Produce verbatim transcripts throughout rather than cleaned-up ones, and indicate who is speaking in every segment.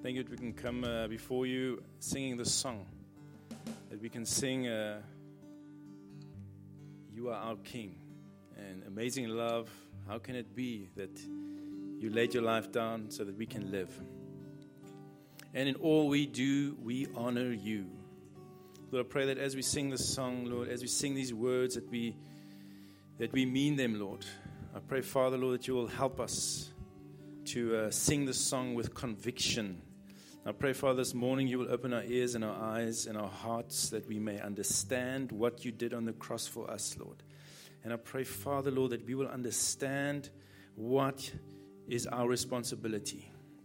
Speaker 1: Thank you that we can come uh, before you singing this song. That we can sing, uh, You are our King. And amazing love, how can it be that you laid your life down so that we can live? And in all we do, we honor you. Lord, I pray that as we sing this song, Lord, as we sing these words, that we that we mean them, Lord. I pray, Father, Lord, that you will help us to uh, sing this song with conviction. I pray, Father, this morning you will open our ears and our eyes and our hearts that we may understand what you did on the cross for us, Lord. And I pray, Father, Lord, that we will understand what is our responsibility.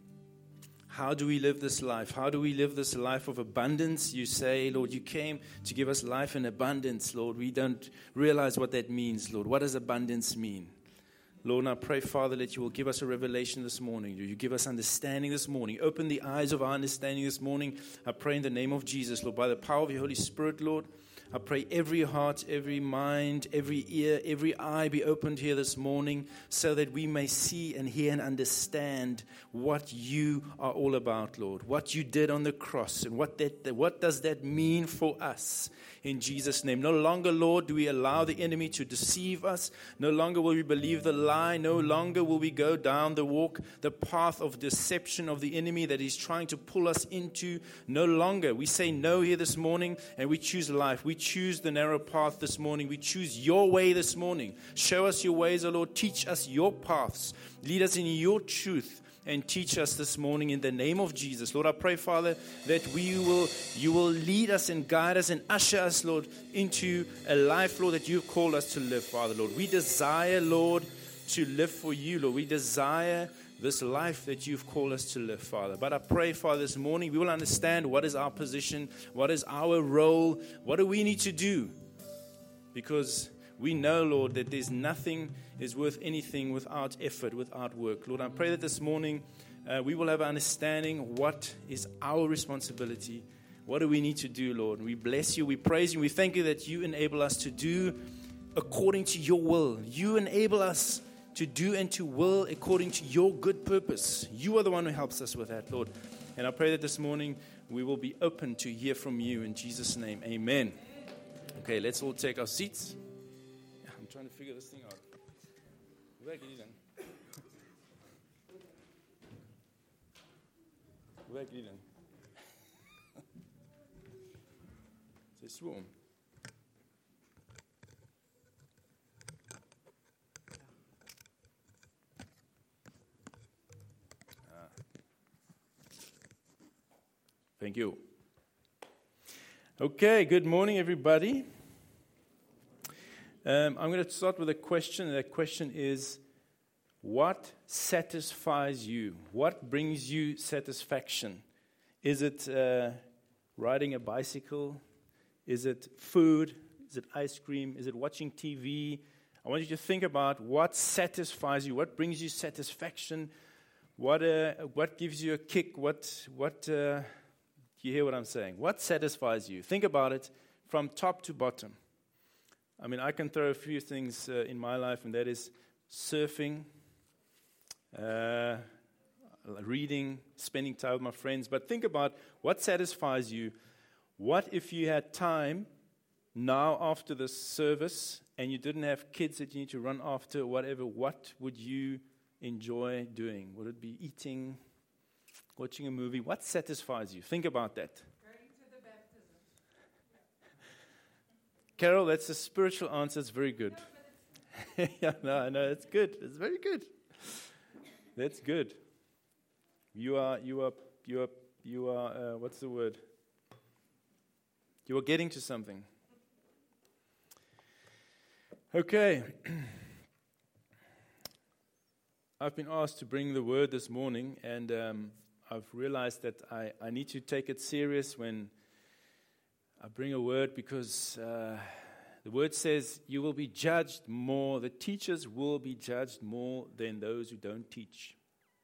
Speaker 1: How do we live this life? How do we live this life of abundance? You say, Lord, you came to give us life in abundance, Lord. We don't realize what that means, Lord. What does abundance mean? Lord, and I pray, Father, that you will give us a revelation this morning. You give us understanding this morning. Open the eyes of our understanding this morning. I pray in the name of Jesus, Lord, by the power of your Holy Spirit, Lord. I pray every heart, every mind, every ear, every eye be opened here this morning so that we may see and hear and understand what you are all about, Lord. What you did on the cross and what that what does that mean for us in Jesus' name. No longer, Lord, do we allow the enemy to deceive us. No longer will we believe the lie. No longer will we go down the walk, the path of deception of the enemy that he's trying to pull us into. No longer. We say no here this morning and we choose life. We choose the narrow path this morning. We choose your way this morning. Show us your ways, O Lord. Teach us your paths. Lead us in your truth and teach us this morning in the name of Jesus. Lord, I pray, Father, that we will, you will lead us and guide us and usher us, Lord, into a life, Lord, that you've called us to live, Father, Lord. We desire, Lord, to live for you, Lord. We desire this life that you've called us to live, Father. But I pray, Father, this morning we will understand what is our position, what is our role, what do we need to do? Because we know, Lord, that there's nothing is worth anything without effort, without work. Lord, I pray that this morning uh, we will have an understanding what is our responsibility. What do we need to do, Lord? We bless you, we praise you, we thank you that you enable us to do according to your will. You enable us to do and to will according to your good purpose. You are the one who helps us with that, Lord. And I pray that this morning we will be open to hear from you in Jesus' name. Amen. Okay, let's all take our seats. I'm trying to figure this thing out. Hoe werkt die dan? Hoe werkt die dan? Sy is so om. Thank you. Okay, good morning, everybody. Um, I'm going to start with a question. That question is, what satisfies you? What brings you satisfaction? Is it uh, riding a bicycle? Is it food? Is it ice cream? Is it watching T V? I want you to think about what satisfies you. What brings you satisfaction? What uh, what gives you a kick? What what? Uh, You hear what I'm saying? What satisfies you? Think about it from top to bottom. I mean, I can throw a few things uh, in my life, and that is surfing, uh, reading, spending time with my friends. But think about what satisfies you. What if you had time now after the service and you didn't have kids that you need to run after, whatever? What would you enjoy doing? Would it be eating? Watching a movie? What satisfies you? Think about that.
Speaker 2: Going to the baptism.
Speaker 1: Carol, that's a spiritual answer. It's very good.
Speaker 2: No,
Speaker 1: yeah, no, I know. It's good. It's very good. That's good. You are, you are, you are, you are, uh, what's the word? You are getting to something. Okay. I've been asked to bring the word this morning, and um, I've realized that I, I need to take it serious when I bring a word, because uh, the word says you will be judged more, the teachers will be judged more than those who don't teach.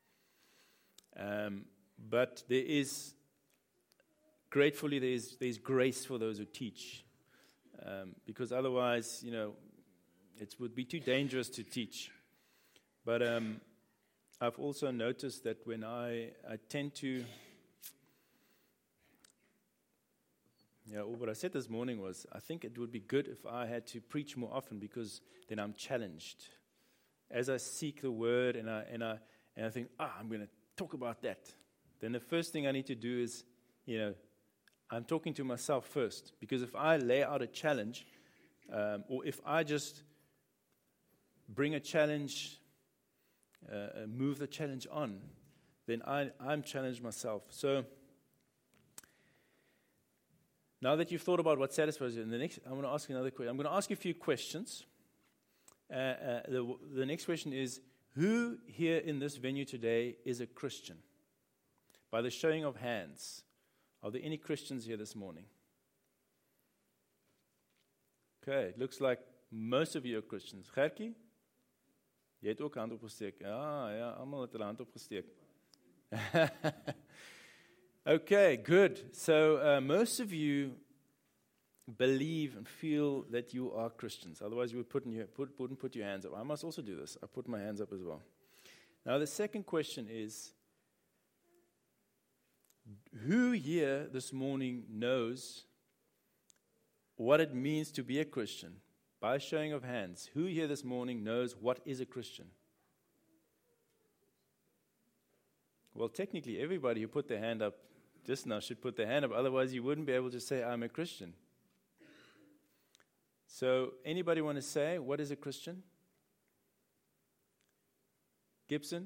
Speaker 1: Um, but there is, gratefully, there is there's grace for those who teach, um, because otherwise, you know, it would be too dangerous to teach. But um, I've also noticed that when I, I tend to Yeah, well, what I said this morning was, I think it would be good if I had to preach more often, because then I'm challenged. As I seek the word and I and I and I think, ah, I'm going to talk about that. Then the first thing I need to do is, you know, I'm talking to myself first. Because if I lay out a challenge, um, or if I just bring a challenge, uh, move the challenge on, then I, I'm challenged myself. So now that you've thought about what satisfies you, and the next, I'm going to ask you another question. I'm going to ask you a few questions. Uh, uh, the, the next question is, who here in this venue today is a Christian? By the showing of hands, are there any Christians here this morning? Okay, it looks like most of you are Christians. Gertjie? Jy het ook hand opgesteek. Ja, ja, almal het hulle hand opgesteek. Okay, good. So uh, most of you believe and feel that you are Christians. Otherwise, you would put in your, put, wouldn't put your hands up. I must also do this. I put my hands up as well. Now, the second question is, who here this morning knows what it means to be a Christian? By showing of hands, who here this morning knows what is a Christian? Well, technically, everybody who put their hand up just now should put their hand up. Otherwise, you wouldn't be able to say, I'm a Christian. So, anybody want to say, what is a Christian? Gibson?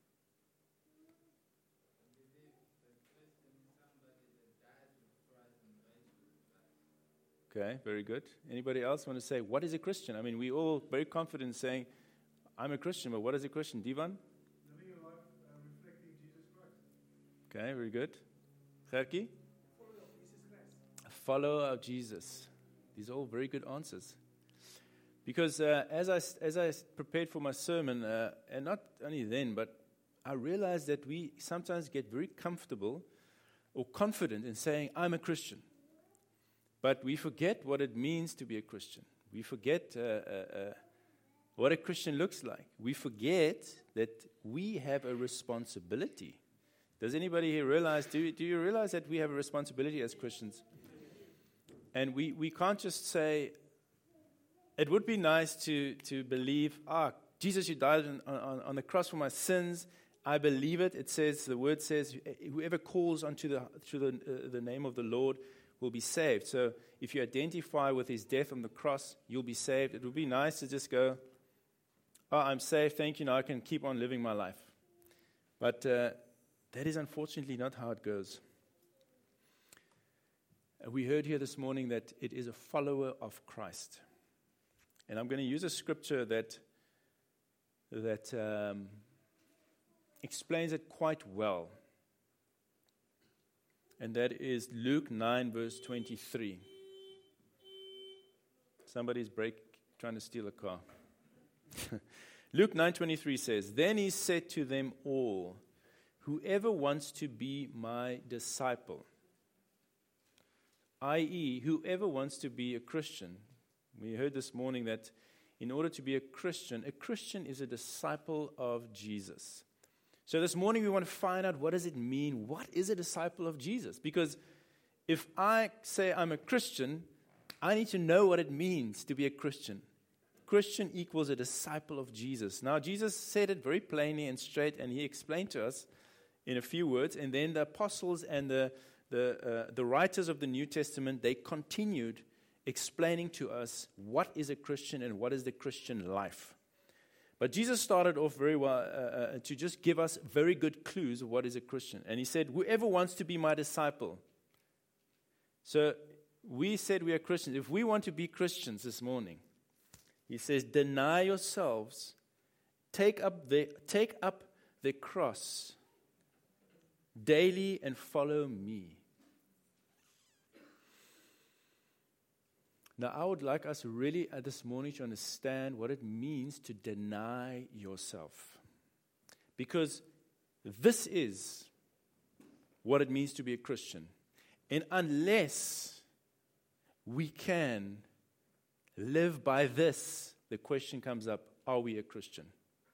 Speaker 1: Okay, very good. Anybody else want to say, what is a Christian? I mean, we all very confident in saying, I'm a Christian, but what is a Christian? Divan?
Speaker 3: Living a life uh, reflecting Jesus Christ.
Speaker 1: Okay, very good. Gertjie?
Speaker 3: Follower of Jesus Christ.
Speaker 1: A follower of Jesus. These are all very good answers. Because uh, as I as I prepared for my sermon, uh, and not only then, but I realized that we sometimes get very comfortable or confident in saying, I'm a Christian. But we forget what it means to be a Christian. We forget uh, uh, uh, what a Christian looks like. We forget that we have a responsibility. Does anybody here realize, do you, do you realize that we have a responsibility as Christians? And we, we can't just say, it would be nice to, to believe, ah, Jesus, you died on, on, on the cross for my sins. I believe it. It says, the word says, whoever calls unto the, to the, uh, the name of the Lord will be saved. So if you identify with his death on the cross, you'll be saved. It would be nice to just go, oh, I'm saved, thank you, now I can keep on living my life. But uh, that is unfortunately not how it goes. Uh, we heard here this morning that it is a follower of Christ. And I'm going to use a scripture that, that um, explains it quite well. And that is Luke nine, verse twenty-three. Somebody's break, trying to steal a car. Luke nine twenty-three says, Then he said to them all, whoever wants to be my disciple, that is, whoever wants to be a Christian. We heard this morning that in order to be a Christian, a Christian is a disciple of Jesus. So this morning we want to find out, what does it mean? What is a disciple of Jesus? Because if I say I'm a Christian, I need to know what it means to be a Christian. Christian equals a disciple of Jesus. Now, Jesus said it very plainly and straight, and he explained to us in a few words. And then the apostles and the the uh, the writers of the New Testament, they continued explaining to us what is a Christian and what is the Christian life. But Jesus started off very well uh, uh, to just give us very good clues of what is a Christian. And he said, whoever wants to be my disciple. So we said we are Christians. If we want to be Christians this morning, he says, deny yourselves, take up the, take up the cross daily and follow me. Now, I would like us really at this morning to understand what it means to deny yourself. Because this is what it means to be a Christian. And unless we can live by this, the question comes up, are we a Christian?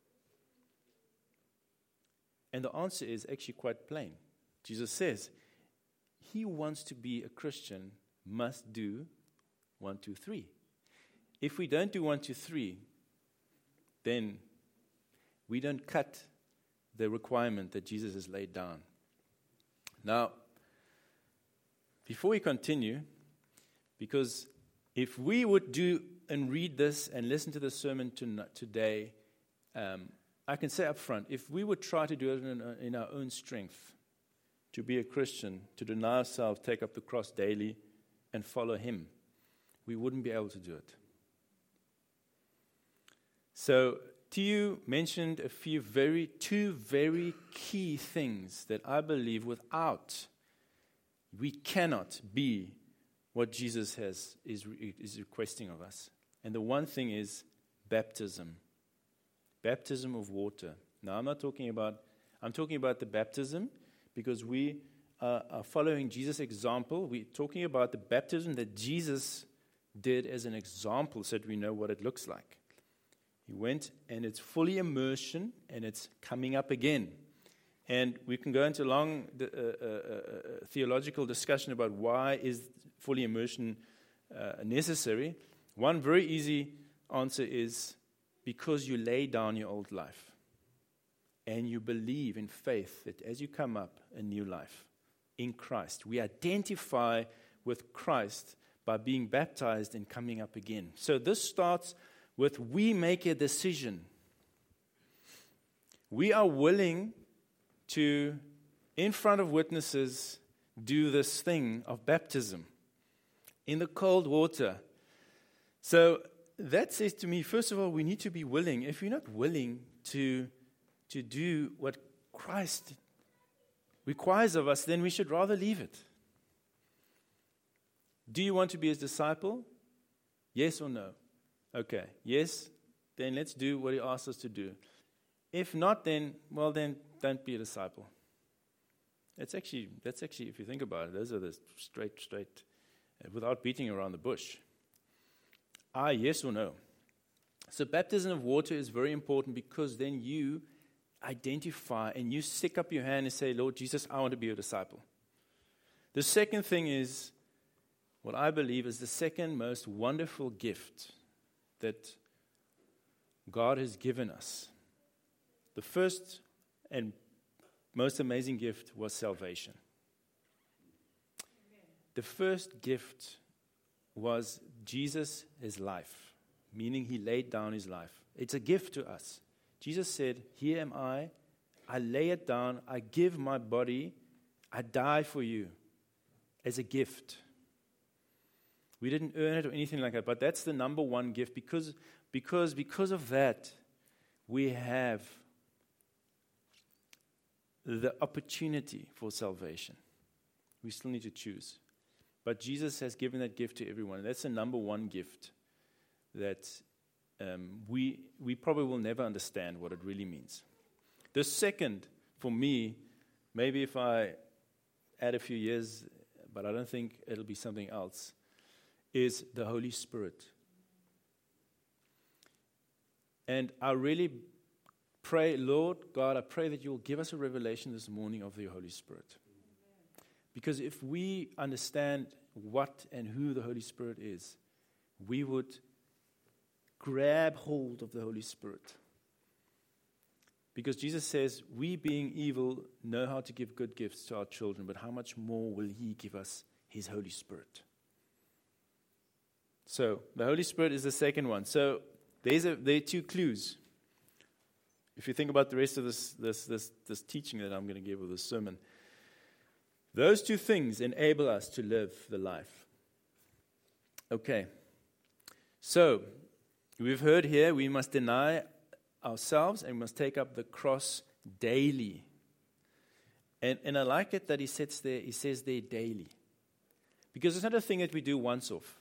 Speaker 1: And the answer is actually quite plain. Jesus says, he who wants to be a Christian must do one, two, three. If we don't do one, two, three, then we don't cut the requirement that Jesus has laid down. Now, before we continue, because if we would do and read this and listen to the sermon to, today, um, I can say up front, if we would try to do it in, in our own strength, to be a Christian, to deny ourselves, take up the cross daily, and follow Him, we wouldn't be able to do it. So, Tiu mentioned a few very, two very key things that I believe without we cannot be what Jesus has is, is requesting of us. And the one thing is baptism. Baptism of water. Now, I'm not talking about, I'm talking about the baptism because we uh, are following Jesus' example. We're talking about the baptism that Jesus did as an example so that we know what it looks like. He went and it's fully immersion and it's coming up again. And we can go into a long uh, uh, uh, theological discussion about why is fully immersion uh, necessary. One very easy answer is because you lay down your old life and you believe in faith that as you come up, a new life in Christ. We identify with Christ by being baptized and coming up again. So this starts with we make a decision. We are willing to, in front of witnesses, do this thing of baptism in the cold water. So that says to me, first of all, we need to be willing. If you're not willing to, to do what Christ requires of us, then we should rather leave it. Do you want to be His disciple? Yes or no? Okay, yes, then let's do what He asks us to do. If not, then, well, then don't be a disciple. That's actually, that's actually, if you think about it, those are the straight, straight, uh, without beating around the bush. Ah, yes or no? So baptism of water is very important because then you identify and you stick up your hand and say, Lord Jesus, I want to be a disciple. The second thing is, what I believe is the second most wonderful gift that God has given us. The first and most amazing gift was salvation. Amen. The first gift was Jesus, His life, meaning He laid down His life. It's a gift to us. Jesus said, here am I, I lay it down, I give my body, I die for you as a gift. We didn't earn it or anything like that, but that's the number one gift because, because, because of that, we have the opportunity for salvation. We still need to choose. But Jesus has given that gift to everyone. That's the number one gift that um, we we probably will never understand what it really means. The second, for me, maybe if I add a few years, but I don't think it'll be something else, is the Holy Spirit. And I really pray, Lord God, I pray that you will give us a revelation this morning of the Holy Spirit. Because if we understand what and who the Holy Spirit is, we would grab hold of the Holy Spirit. Because Jesus says, we being evil know how to give good gifts to our children, but how much more will He give us His Holy Spirit? So, the Holy Spirit is the second one. So, there's a, there are two clues. If you think about the rest of this, this, this, this teaching that I'm going to give with this sermon, those two things enable us to live the life. Okay. So, we've heard here we must deny ourselves and we must take up the cross daily. And, and I like it that he sits there, he says there daily. Because it's not a thing that we do once off.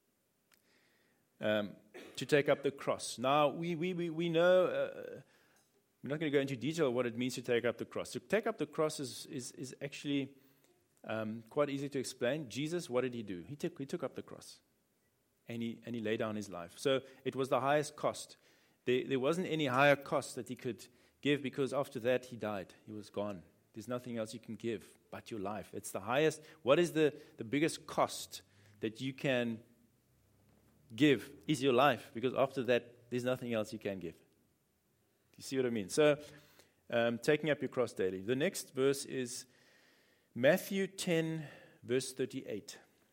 Speaker 1: Um, to take up the cross. Now, we we we, we know, uh, we're not going to go into detail what it means to take up the cross. To take up the cross is is, is actually um, quite easy to explain. Jesus, what did He do? He took he took up the cross. And he and he laid down His life. So it was the highest cost. There, there wasn't any higher cost that He could give because after that He died. He was gone. There's nothing else you can give but your life. It's the highest. What is the, the biggest cost that you can give is your life, because after that, there's nothing else you can give. Do you see what I mean? So, um, taking up your cross daily. The next verse is Matthew ten, verse thirty-eight.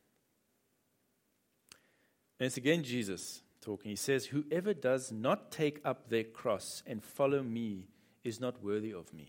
Speaker 1: And it's again Jesus talking. He says, "Whoever does not take up their cross and follow me is not worthy of me."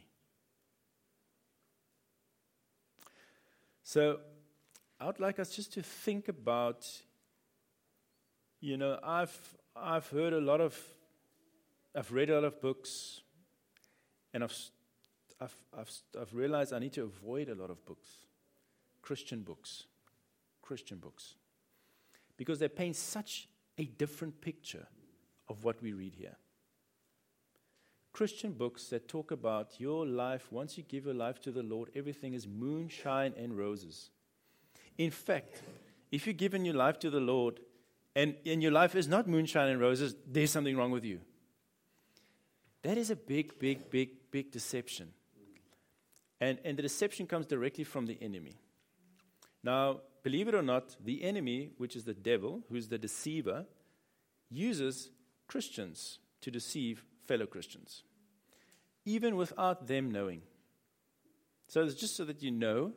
Speaker 1: So, I would like us just to think about, you know, I've I've heard a lot of, I've read a lot of books, and I've I've I've, I've realized I need to avoid a lot of books, Christian books, Christian books, because they paint such a different picture of what we read here. Christian books that talk about your life, once you give your life to the Lord, everything is moonshine and roses. In fact, if you've given your life to the Lord, and, and your life is not moonshine and roses, there's something wrong with you. That is a big, big, big, big deception. And, and the deception comes directly from the enemy. Now, believe it or not, the enemy, which is the devil, who's the deceiver, uses Christians to deceive fellow Christians, even without them knowing. So it's just so that you know,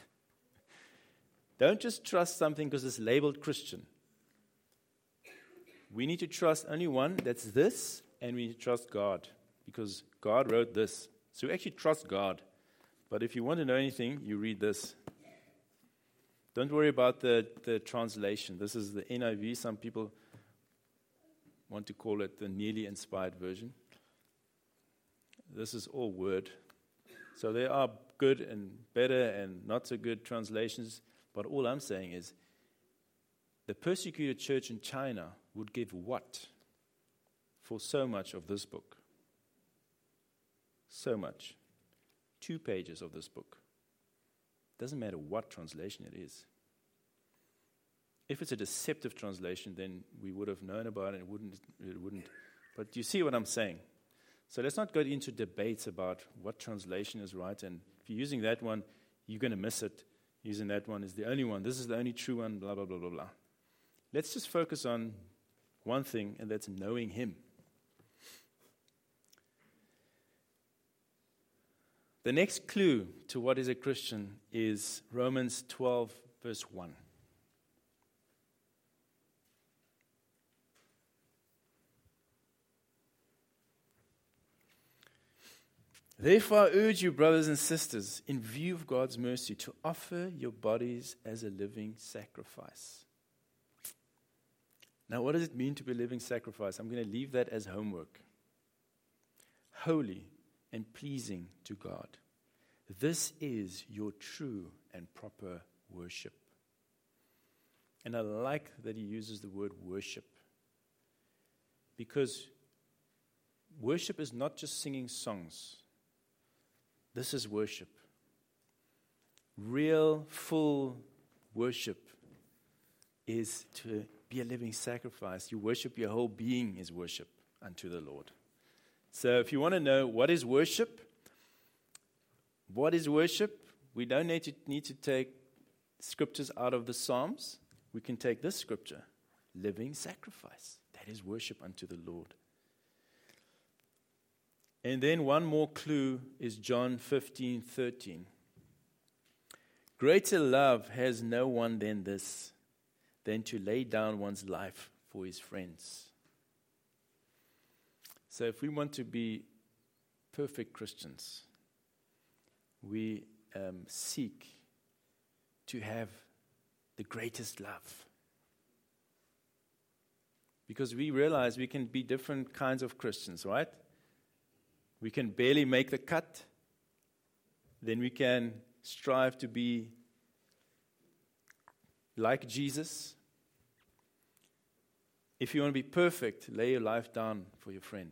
Speaker 1: don't just trust something because it's labeled Christian. We need to trust only one that's this, and we need to trust God, because God wrote this. So we actually trust God. But if you want to know anything, you read this. Don't worry about the, the translation. This is the N I V. Some people want to call it the nearly inspired version. This is all word. So there are good and better and not so good translations, but all I'm saying is the persecuted church in China would give what for so much of this book? So much. Two pages of this book. Doesn't matter what translation it is. If it's a deceptive translation, then we would have known about it. It wouldn't. It wouldn't. But you see what I'm saying? So let's not go into debates about what translation is right. And if you're using that one, you're going to miss it. Using that one is the only one. This is the only true one. Blah blah blah blah blah. Let's just focus on one thing, and that's knowing Him. The next clue to what is a Christian is Romans twelve, verse one. Therefore, I urge you, brothers and sisters, in view of God's mercy, to offer your bodies as a living sacrifice. Now, what does it mean to be a living sacrifice? I'm going to leave that as homework. Holy and pleasing to God. This is your true and proper worship. And I like that he uses the word worship, because worship is not just singing songs. This is worship. Real, full worship is to be a living sacrifice. You worship, your whole being is worship unto the Lord. So if you want to know what is worship, what is worship, we don't need to, need to take scriptures out of the Psalms. We can take this scripture, living sacrifice. That is worship unto the Lord. And then one more clue is John fifteen thirteen. Greater love has no one than this, than to lay down one's life for his friends. So if we want to be perfect Christians, we um, seek to have the greatest love. Because we realize we can be different kinds of Christians, right? We can barely make the cut. Then we can strive to be like Jesus. If you want to be perfect, lay your life down for your friend.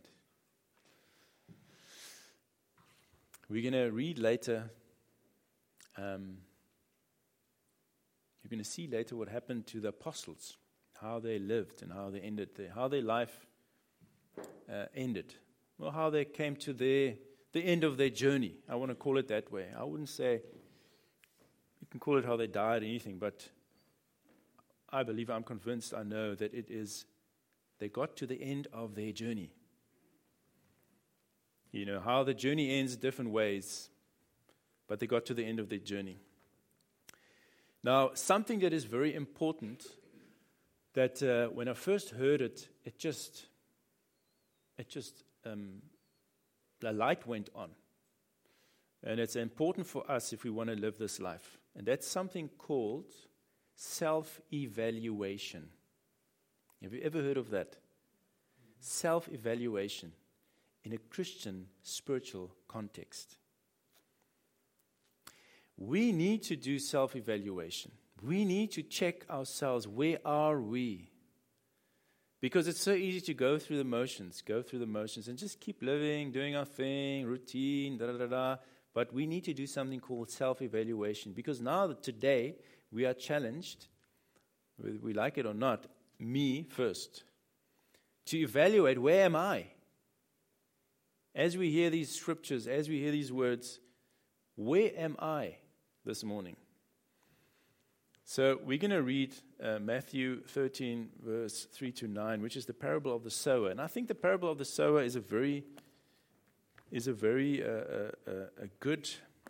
Speaker 1: We're going to read later. Um, you're going to see later what happened to the apostles, how they lived and how they ended their, how their life uh, ended. Well, how they came to their the end of their journey. I want to call it that way. I wouldn't say, you can call it how they died or anything, but I believe, I'm convinced, I know that it is, they got to the end of their journey. You know, how the journey ends different ways, but they got to the end of their journey. Now, something that is very important, that uh, when I first heard it, it just, it just, um, the light went on. And it's important for us if we want to live this life. And that's something called self-evaluation. Have you ever heard of that? Self-evaluation in a Christian spiritual context. We need to do self-evaluation. We need to check ourselves. Where are we? Because it's so easy to go through the motions, go through the motions, and just keep living, doing our thing, routine, da da da da. But we need to do something called self-evaluation. Because now, today, we are challenged, whether we like it or not, me first, to evaluate, where am I? As we hear these scriptures, as we hear these words, where am I this morning? So we're going to read uh, Matthew thirteen, verse three to nine, which is the parable of the sower. And I think the parable of the sower is a very, is a very uh, uh, uh, a good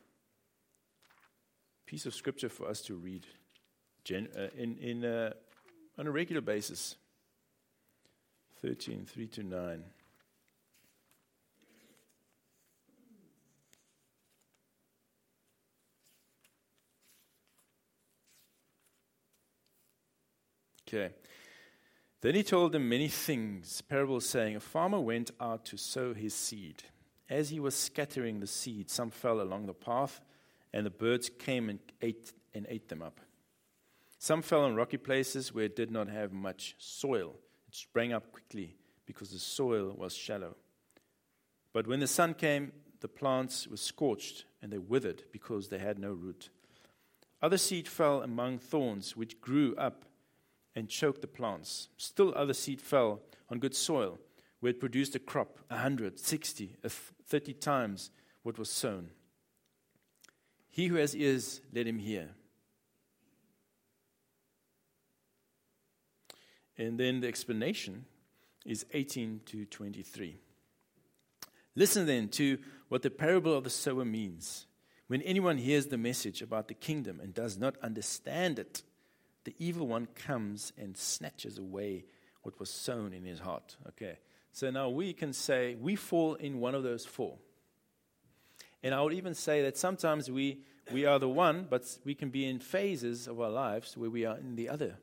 Speaker 1: piece of scripture for us to read gen- uh, in in uh, on a regular basis. thirteen, three to nine. Okay. Then he told them many things, parables saying, a farmer went out to sow his seed. As he was scattering the seed, some fell along the path, and the birds came and ate and ate them up. Some fell on rocky places where it did not have much soil. It sprang up quickly because the soil was shallow. But when the sun came, the plants were scorched, and they withered because they had no root. Other seed fell among thorns, which grew up and choked the plants. Still other seed fell on good soil, where it produced a crop, a hundred, sixty, a thirty times what was sown. He who has ears, let him hear. And then the explanation is eighteen to twenty-three. Listen then to what the parable of the sower means. When anyone hears the message about the kingdom and does not understand it, the evil one comes and snatches away what was sown in his heart. Okay, so now we can say we fall in one of those four. And I would even say that sometimes we, we are the one, but we can be in phases of our lives where we are in the other.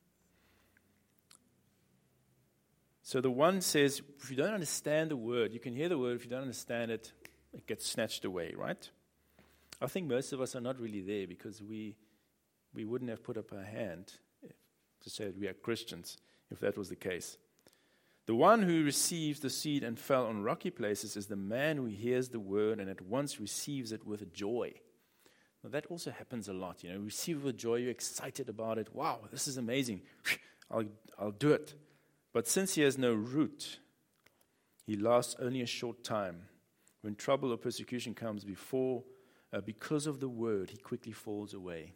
Speaker 1: So the one says, if you don't understand the word, you can hear the word, if you don't understand it, it gets snatched away, right? I think most of us are not really there because we we wouldn't have put up our hand to say that we are Christians if that was the case. The one who receives the seed and fell on rocky places is the man who hears the word and at once receives it with joy. Now that also happens a lot. You know, receive with joy, you're excited about it. Wow, this is amazing. I'll I'll do it. But since he has no root, he lasts only a short time. When trouble or persecution comes before, uh, because of the word, he quickly falls away.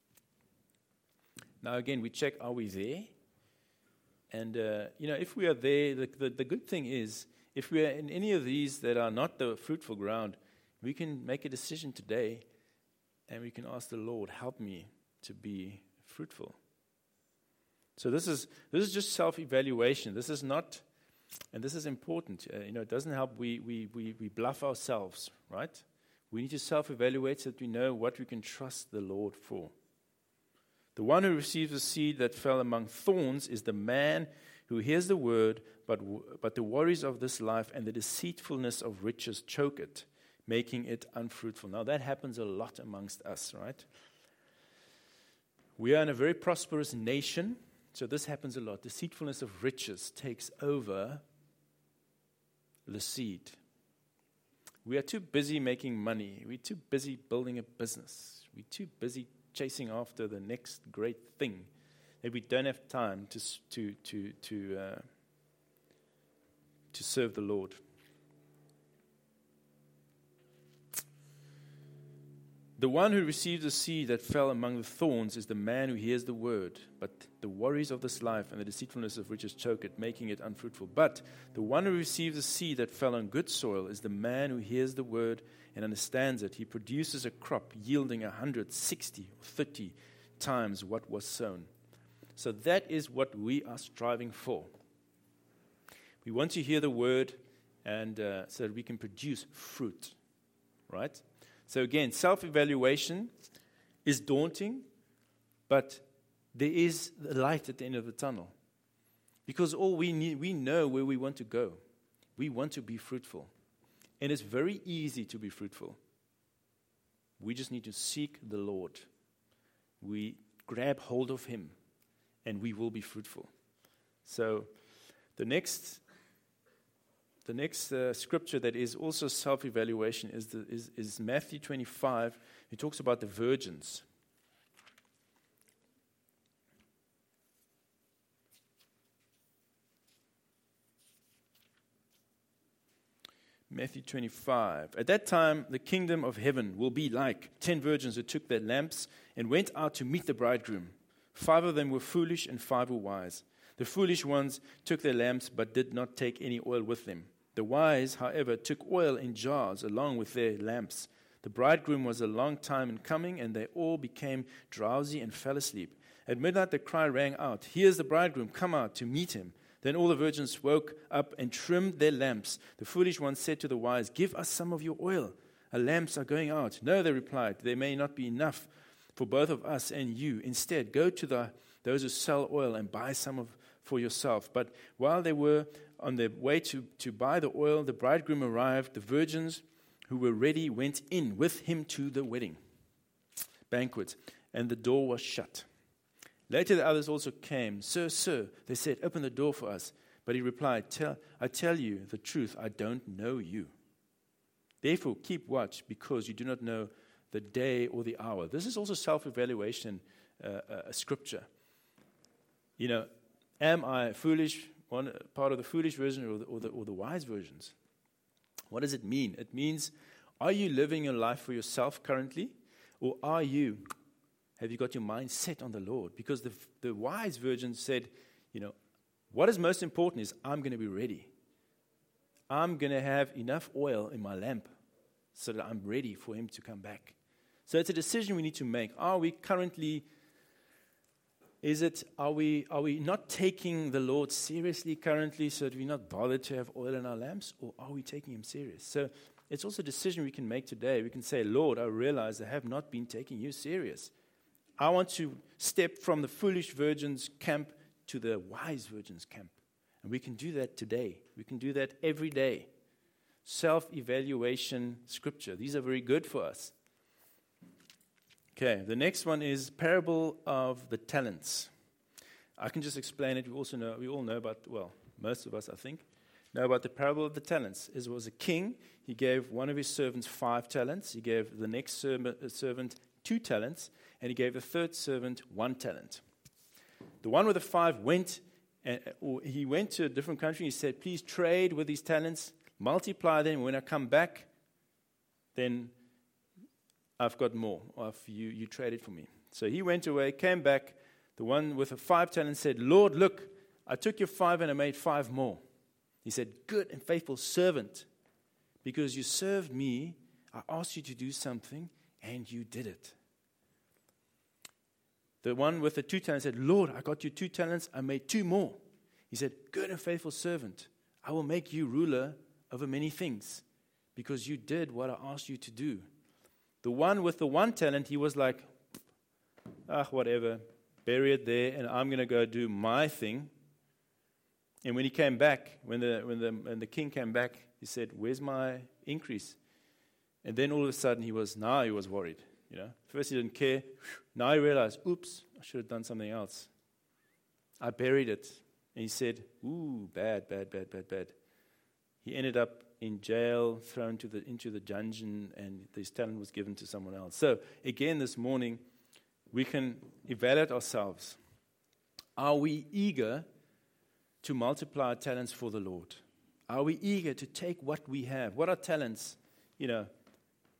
Speaker 1: Now again, we check, are we there? And, uh, you know, if we are there, the, the, the good thing is, if we are in any of these that are not the fruitful ground, we can make a decision today and we can ask the Lord, help me to be fruitful. So this is this is just self-evaluation. This is not, and this is important. Uh, you know, it doesn't help we, we, we, we bluff ourselves, right? We need to self-evaluate so that we know what we can trust the Lord for. The one who receives the seed that fell among thorns is the man who hears the word, but but the worries of this life and the deceitfulness of riches choke it, making it unfruitful. Now that happens a lot amongst us, right? We are in a very prosperous nation, so this happens a lot. Deceitfulness of riches takes over the seed. We are too busy making money. We're too busy building a business. We're too busy chasing after the next great thing that we don't have time to to to to uh, to serve the Lord. The one who receives the seed that fell among the thorns is the man who hears the word, but the worries of this life and the deceitfulness of riches choke it, making it unfruitful. But the one who receives the seed that fell on good soil is the man who hears the word and understands it. He produces a crop yielding a hundred, sixty, or thirty times what was sown. So that is what we are striving for. We want to hear the word, and uh, so that we can produce fruit, right? So again, self-evaluation is daunting, but there is the light at the end of the tunnel. Because all we need, we know where we want to go. We want to be fruitful. And it's very easy to be fruitful. We just need to seek the Lord. We grab hold of Him, and we will be fruitful. So the next The next uh, scripture that is also self-evaluation is, the, is, is Matthew twenty-five. He talks about the virgins. Matthew twenty-five. At that time, the kingdom of heaven will be like ten virgins who took their lamps and went out to meet the bridegroom. Five of them were foolish and five were wise. The foolish ones took their lamps but did not take any oil with them. The wise, however, took oil in jars along with their lamps. The bridegroom was a long time in coming, and they all became drowsy and fell asleep. At midnight the cry rang out, "Here's the bridegroom, come out to meet him." Then all the virgins woke up and trimmed their lamps. The foolish ones said to the wise, "Give us some of your oil. Our lamps are going out." "No," they replied, "there may not be enough for both of us and you. Instead, go to the, those who sell oil and buy some of for yourself." But while they were on their way to, to buy the oil, the bridegroom arrived. The virgins who were ready went in with him to the wedding banquet, and the door was shut. Later the others also came. "Sir, sir," they said, "open the door for us." But he replied, tell, I tell you the truth, I don't know you. Therefore keep watch, because you do not know the day or the hour. This is also self-evaluation, uh, a scripture. You know, am I foolish, one part of the foolish version or the, or the, or the wise versions? What does it mean? It means, are you living your life for yourself currently? Or are you, have you got your mind set on the Lord? Because the, the wise virgin said, you know, what is most important is I'm going to be ready. I'm going to have enough oil in my lamp so that I'm ready for him to come back. So it's a decision we need to make. Are we currently, is it, are we are we not taking the Lord seriously currently so that we're not bothered to have oil in our lamps? Or are we taking him serious? So it's also a decision we can make today. We can say, Lord, I realize I have not been taking you serious. I want to step from the foolish virgin's camp to the wise virgin's camp. And we can do that today. We can do that every day. Self-evaluation scripture. These are very good for us. Okay, the next one is parable of the talents. I can just explain it. We also know, we all know about, well, most of us, I think, know about the parable of the talents. It was a king. He gave one of his servants five talents. He gave the next servant two talents. And he gave the third servant one talent. The one with the five went, and, or he went to a different country. He said, please trade with these talents, multiply them. When I come back, then I've got more. Or if you, you traded for me. So he went away, came back. The one with the five talents said, Lord, look, I took your five and I made five more. He said, good and faithful servant, because you served me, I asked you to do something, and you did it. The one with the two talents said, Lord, I got you two talents, I made two more. He said, good and faithful servant, I will make you ruler over many things, because you did what I asked you to do. The one with the one talent, he was like, ah, whatever, bury it there, and I'm going to go do my thing. And when he came back, when the when the when the king came back, he said, where's my increase? And then all of a sudden he was, now he was worried. You know, first he didn't care. Now he realized, oops, I should have done something else. I buried it. And he said, ooh, bad, bad, bad, bad, bad. He ended up in jail, thrown to the into the dungeon, and his talent was given to someone else. So again, this morning, we can evaluate ourselves. Are we eager to multiply our talents for the Lord? Are we eager to take what we have? What are talents? You know,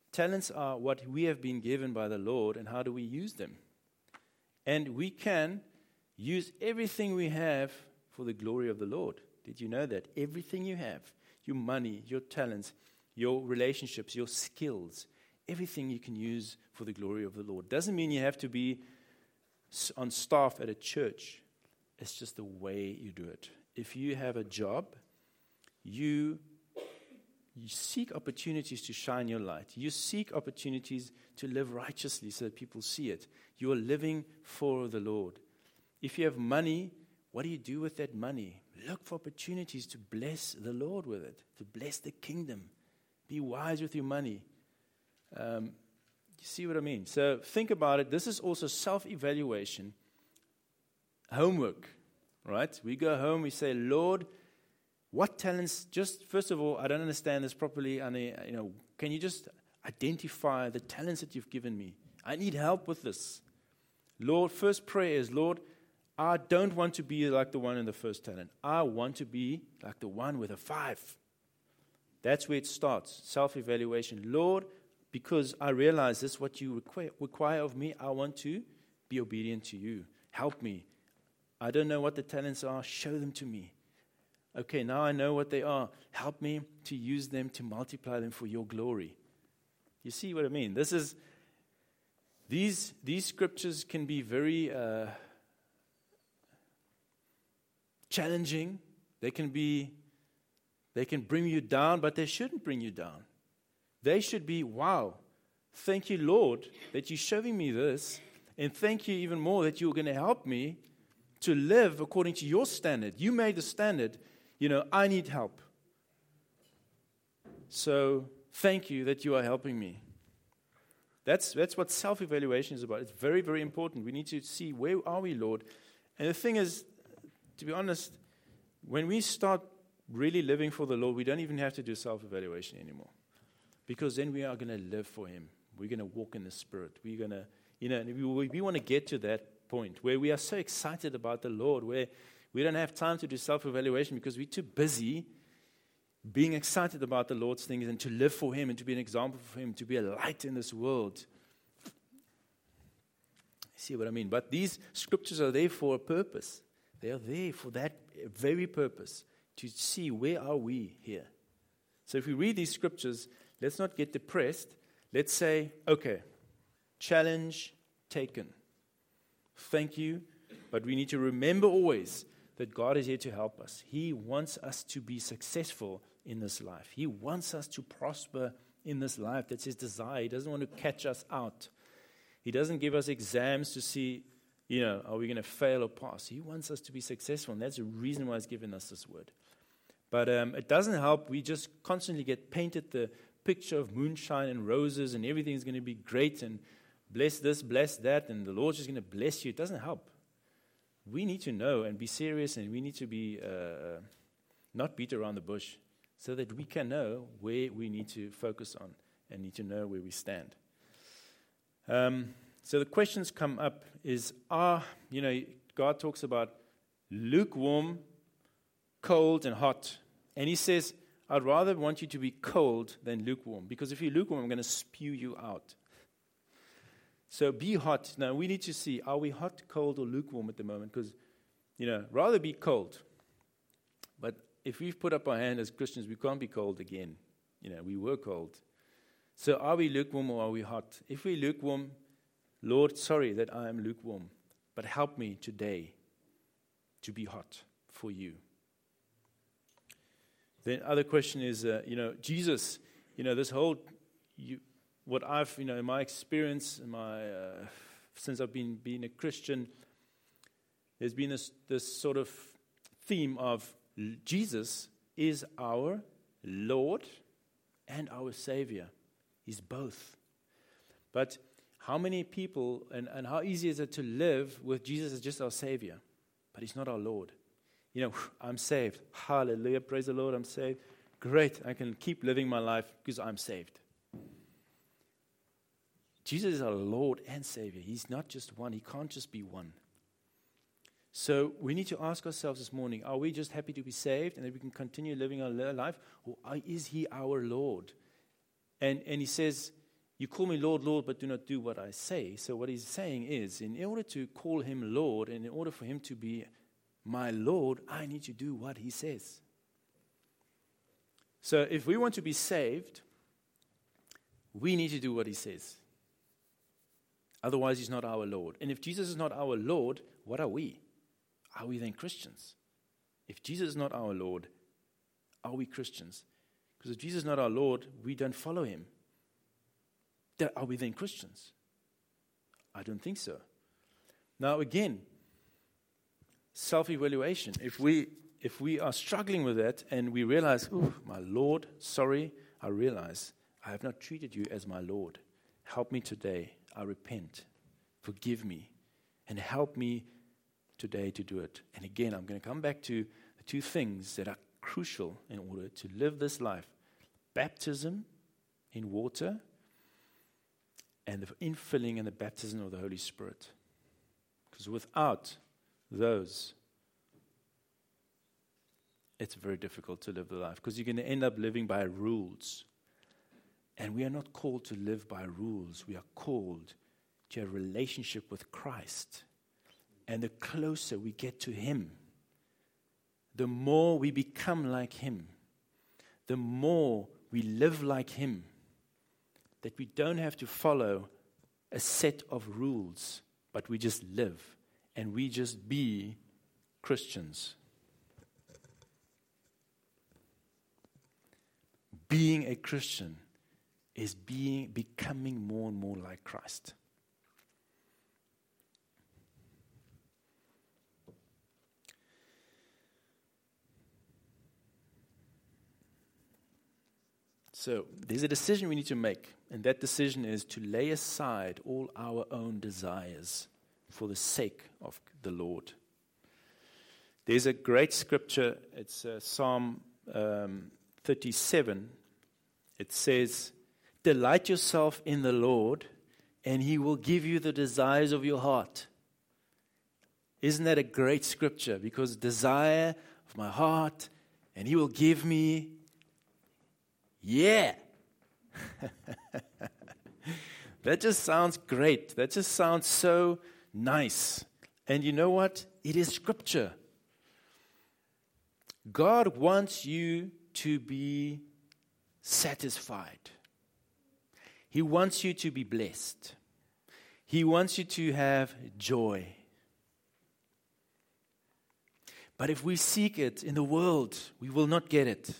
Speaker 1: Talents are what we have been given by the Lord, and how do we use them? And we can use everything we have for the glory of the Lord. Did you know that? Everything you have, your money, your talents, your relationships, your skills, everything you can use for the glory of the Lord. Doesn't mean you have to be on staff at a church. It's just the way you do it. If you have a job, you, you seek opportunities to shine your light. You seek opportunities to live righteously so that people see it. You are living for the Lord. If you have money, what do you do with that money? Look for opportunities to bless the Lord with it, to bless the kingdom. Be wise with your money. Um, you see what I mean? So think about it. This is also self-evaluation, homework, right? We go home, we say, Lord, what talents, just first of all, I don't understand this properly, and I, you know, can you just identify the talents that you've given me? I need help with this. Lord, first prayer is, Lord, I don't want to be like the one in the first talent. I want to be like the one with a five. That's where it starts, self-evaluation. Lord, because I realize this is what you require, require of me, I want to be obedient to you. Help me. I don't know what the talents are. Show them to me. Okay, now I know what they are. Help me to use them, to multiply them for your glory. You see what I mean? This is, these, these scriptures can be very uh, challenging. They can be, they can bring you down, but they shouldn't bring you down. They should be, wow, thank you, Lord, that you're showing me this, and thank you even more that you're going to help me to live according to your standard. You made the standard. You know, I need help. So thank you that you are helping me. That's that's what self-evaluation is about. It's very, very important. We need to see, where are we, Lord? And the thing is, to be honest, when we start really living for the Lord, we don't even have to do self-evaluation anymore. Because then we are going to live for Him. We're going to walk in the Spirit. We're going to, you know, we, we want to get to that point where we are so excited about the Lord, where we don't have time to do self-evaluation because we're too busy being excited about the Lord's things and to live for Him and to be an example for Him, to be a light in this world. See what I mean? But these scriptures are there for a purpose. They are there for that very purpose, to see where are we here. So if we read these scriptures, let's not get depressed. Let's say, okay, challenge taken. Thank you, but we need to remember always that God is here to help us. He wants us to be successful in this life. He wants us to prosper in this life. That's His desire. He doesn't want to catch us out. He doesn't give us exams to see, you know, are we going to fail or pass? He wants us to be successful, and that's the reason why He's given us this word. But um, it doesn't help. We just constantly get painted the picture of moonshine and roses and everything's going to be great and bless this, bless that, and the Lord's just going to bless you. It doesn't help. We need to know and be serious, and we need to be uh, not beat around the bush so that we can know where we need to focus on and need to know where we stand. Um, so the questions come up is, are, you know, God talks about lukewarm, cold, and hot. And He says, I'd rather want you to be cold than lukewarm, because if you're lukewarm, I'm going to spew you out. So be hot. Now, we need to see, are we hot, cold, or lukewarm at the moment? Because, you know, rather be cold. But if we've put up our hand as Christians, we can't be cold again. You know, we were cold. So are we lukewarm or are we hot? If we're lukewarm, Lord, sorry that I am lukewarm, but help me today to be hot for you. The other question is, uh, you know, Jesus, you know, this whole, you, what I've, you know, in my experience, in my uh, since I've been being a Christian, there's been this this sort of theme of Jesus is our Lord and our Savior. He's both. But how many people, and, and how easy is it to live with Jesus as just our Savior, but He's not our Lord? You know, I'm saved. Hallelujah. Praise the Lord. I'm saved. Great. I can keep living my life because I'm saved. Jesus is our Lord and Savior. He's not just one. He can't just be one. So we need to ask ourselves this morning, are we just happy to be saved and that we can continue living our life? Or is He our Lord? And and He says, You call me Lord, Lord, but do not do what I say. So what he's saying is, in order to call him Lord, and in order for him to be my Lord, I need to do what he says. So if we want to be saved, we need to do what he says. Otherwise, he's not our Lord. And if Jesus is not our Lord, what are we? Are we then Christians? If Jesus is not our Lord, are we Christians? Because if Jesus is not our Lord, we don't follow him. Are we then Christians? I don't think so. Now again, self-evaluation. If we if we are struggling with that and we realize, oh, my Lord, sorry, I realize I have not treated you as my Lord. Help me today. I repent. Forgive me. And help me today to do it. And again, I'm going to come back to the two things that are crucial in order to live this life. Baptism in water and the infilling and the baptism of the Holy Spirit. Because without those, it's very difficult to live the life. Because you're going to end up living by rules. And we are not called to live by rules. We are called to a relationship with Christ. And the closer we get to him, the more we become like him. The more we live like him. That we don't have to follow a set of rules, but we just live and we just be Christians. Being a Christian is being becoming more and more like Christ. So there's a decision we need to make, and that decision is to lay aside all our own desires for the sake of the Lord. There's a great scripture, it's uh, Psalm um, thirty-seven. It says, "Delight yourself in the Lord, and he will give you the desires of your heart." Isn't that a great scripture? Because desire of my heart, and he will give me. Yeah. That just sounds great. That just sounds so nice. And you know what? It is scripture. God wants you to be satisfied. He wants you to be blessed. He wants you to have joy. But if we seek it in the world, we will not get it.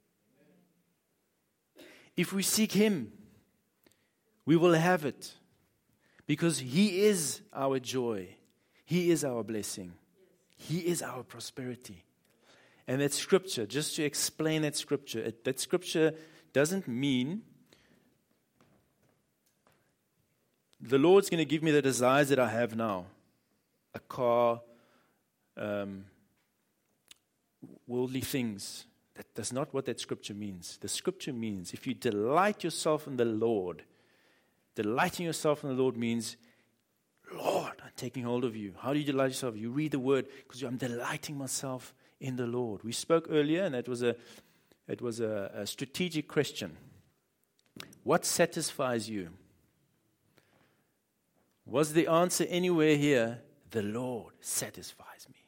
Speaker 1: If we seek him, we will have it. Because he is our joy. He is our blessing. He is our prosperity. And that scripture, just to explain that scripture, it, that scripture doesn't mean the Lord's going to give me the desires that I have now. A car, um, worldly things. That, that's not what that scripture means. The scripture means if you delight yourself in the Lord, delighting yourself in the Lord means, Lord, I'm taking hold of you. How do you delight yourself? You read the word because I'm delighting myself in the Lord. We spoke earlier, and it was a, it was a, a strategic question. What satisfies you? Was the answer anywhere here? The Lord satisfies me.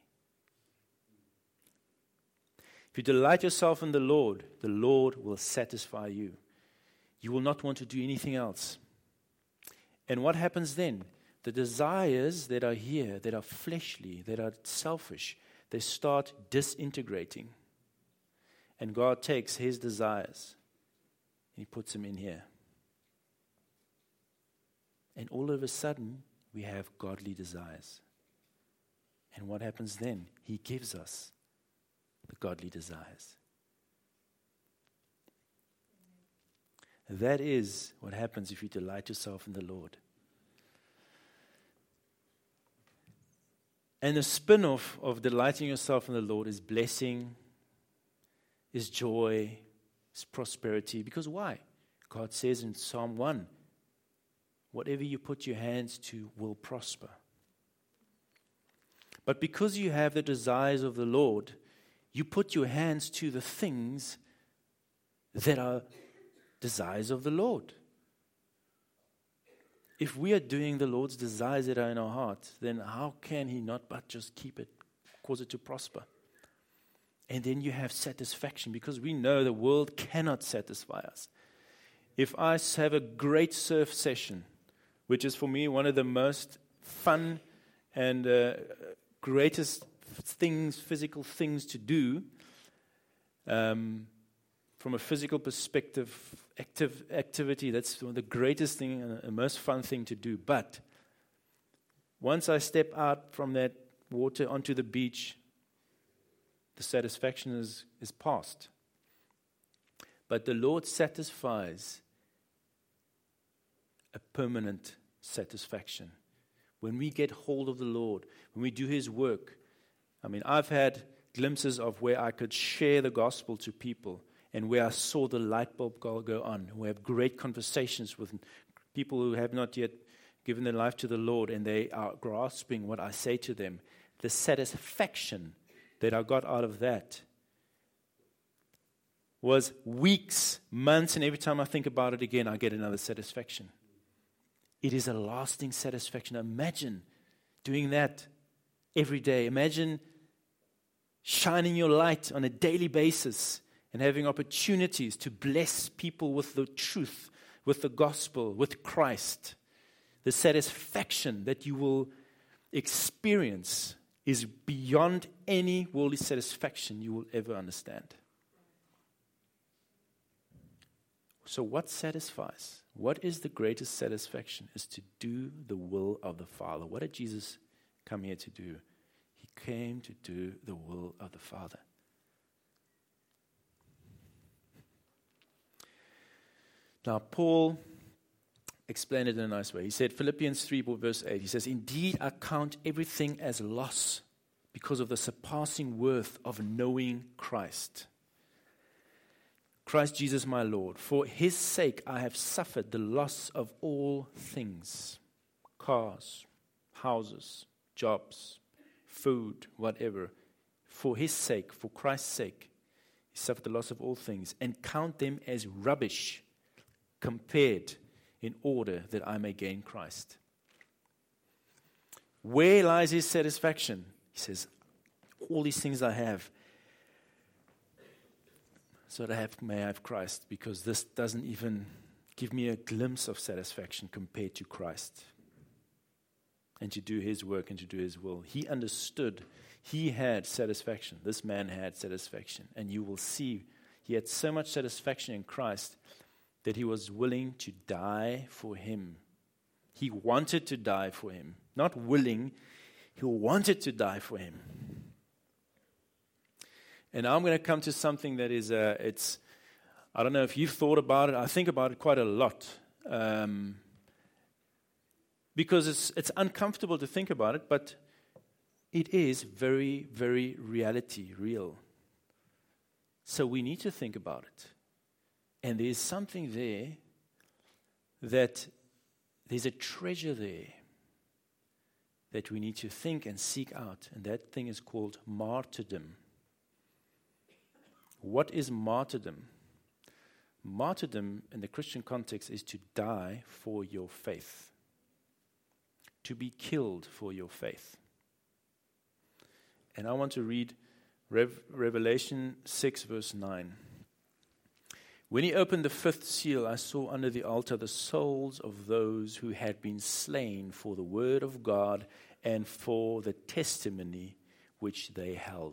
Speaker 1: If you delight yourself in the Lord, the Lord will satisfy you. You will not want to do anything else. And what happens then? The desires that are here, that are fleshly, that are selfish, they start disintegrating. And God takes his desires and he puts them in here. And all of a sudden, we have godly desires. And what happens then? He gives us the godly desires. That is what happens if you delight yourself in the Lord. And the spin-off of delighting yourself in the Lord is blessing, is joy, is prosperity. Because why? God says in Psalm one, whatever you put your hands to will prosper. But because you have the desires of the Lord, you put your hands to the things that are desires of the Lord. if we are doing the Lord's desires that are in our heart, then how can He not but just keep it, cause it to prosper? And then you have satisfaction, because we know the world cannot satisfy us. If I s- have a great surf session, which is for me one of the most fun and uh, greatest things, physical things to do, um, from a physical perspective, active activity, that's one of the greatest thing and the most fun thing to do. But once I step out from that water onto the beach, the satisfaction is, is past. But the Lord satisfies a permanent satisfaction. When we get hold of the Lord, when we do His work, I mean, I've had glimpses of where I could share the gospel to people and where I saw the light bulb go, go on. We have great conversations with people who have not yet given their life to the Lord, and they are grasping what I say to them. The satisfaction that I got out of that was weeks, months, and every time I think about it again, I get another satisfaction. It is a lasting satisfaction. Imagine doing that every day. Imagine shining your light on a daily basis and having opportunities to bless people with the truth, with the gospel, with Christ. The satisfaction that you will experience is beyond any worldly satisfaction you will ever understand. So what satisfies? What is the greatest satisfaction? Is to do the will of the Father. What did Jesus come here to do? He came to do the will of the Father. Now, Paul explained it in a nice way. He said, Philippians three, verse eight, he says, "Indeed, I count everything as loss because of the surpassing worth of knowing Christ. Christ Jesus my Lord. For His sake I have suffered the loss of all things. Cars, houses, jobs, food, whatever. For His sake, for Christ's sake, He suffered the loss of all things, and count them as rubbish compared in order that I may gain Christ." Where lies His satisfaction? He says, all these things I have, so that I have, may I have Christ, because this doesn't even give me a glimpse of satisfaction compared to Christ. And to do His work and to do His will. He understood. He had satisfaction. This man had satisfaction. And you will see he had so much satisfaction in Christ that he was willing to die for Him. He wanted to die for Him. Not willing, he wanted to die for Him. And now I'm going to come to something that is, uh, it's, I don't know if you've thought about it. I think about it quite a lot. Um, because it's it's uncomfortable to think about it, but it is very, very reality, real. So we need to think about it. And there's something there that there's a treasure there that we need to think and seek out. And that thing is called martyrdom. What is martyrdom? Martyrdom in the Christian context is to die for your faith. To be killed for your faith. And I want to read Rev- Revelation six verse nine. "When He opened the fifth seal, I saw under the altar the souls of those who had been slain for the word of God and for the testimony which they held."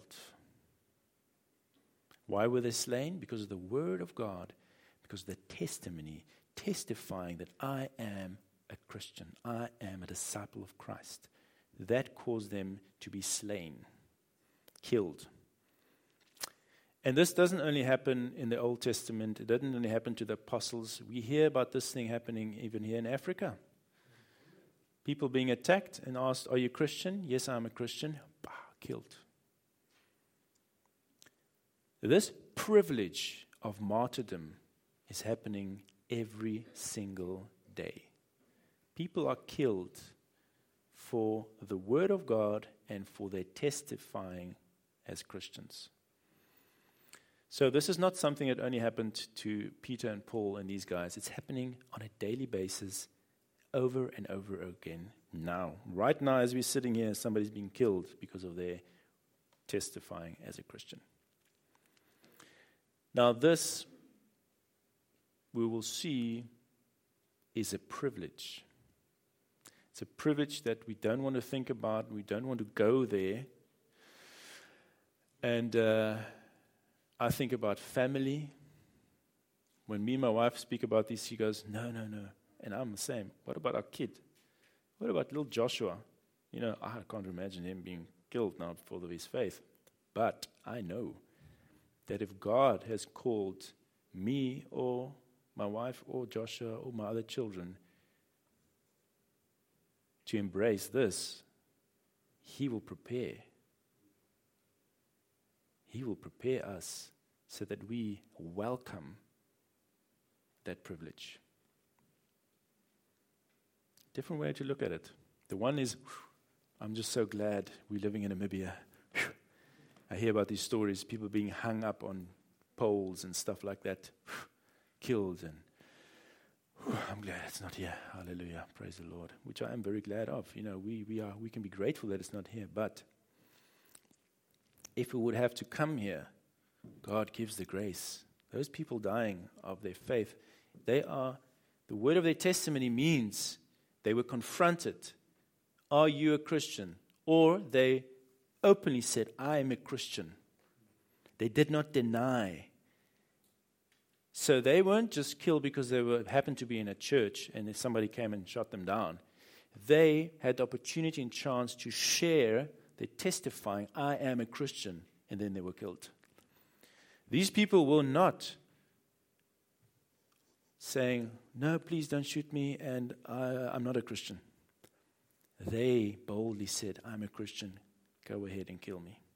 Speaker 1: Why were they slain? Because of the word of God, because of the testimony, testifying that I am a Christian, I am a disciple of Christ. That caused them to be slain, killed. And this doesn't only happen in the Old Testament. It doesn't only happen to the apostles. We hear about this thing happening even here in Africa. People being attacked and asked, "Are you Christian?" "Yes, I'm a Christian." Bah, killed. This privilege of martyrdom is happening every single day. People are killed for the word of God and for their testifying as Christians. So this is not something that only happened to Peter and Paul and these guys. It's happening on a daily basis over and over again now. Right now, as we're sitting here, somebody's being killed because of their testifying as a Christian. Now, this, we will see, is a privilege. It's a privilege that we don't want to think about. We don't want to go there. And uh, I think about family. When me and my wife speak about this, she goes, no, no, no. And I'm the same. What about our kid? What about little Joshua? You know, I can't imagine him being killed now for his faith. But I know that if God has called me or my wife or Joshua or my other children to embrace this, He will prepare. He will prepare us so that we welcome that privilege. Different way to look at it. The one is, I'm just so glad we're living in Namibia. I hear about these stories, people being hung up on poles and stuff like that, killed, and I'm glad it's not here. Hallelujah, praise the Lord. Which I am very glad of. You know, we we are we can be grateful that it's not here. But if we would have to come here, God gives the grace. Those people dying of their faith, they are, the word of their testimony means they were confronted. Are you a Christian? Or they openly said, I am a Christian. They did not deny. So they weren't just killed because they were happened to be in a church and if somebody came and shot them down. They had the opportunity and chance to share their testifying, I am a Christian, and then they were killed. These people were not saying, no, please don't shoot me, and I, I'm not a Christian. They boldly said, I'm a Christian, go ahead and kill me.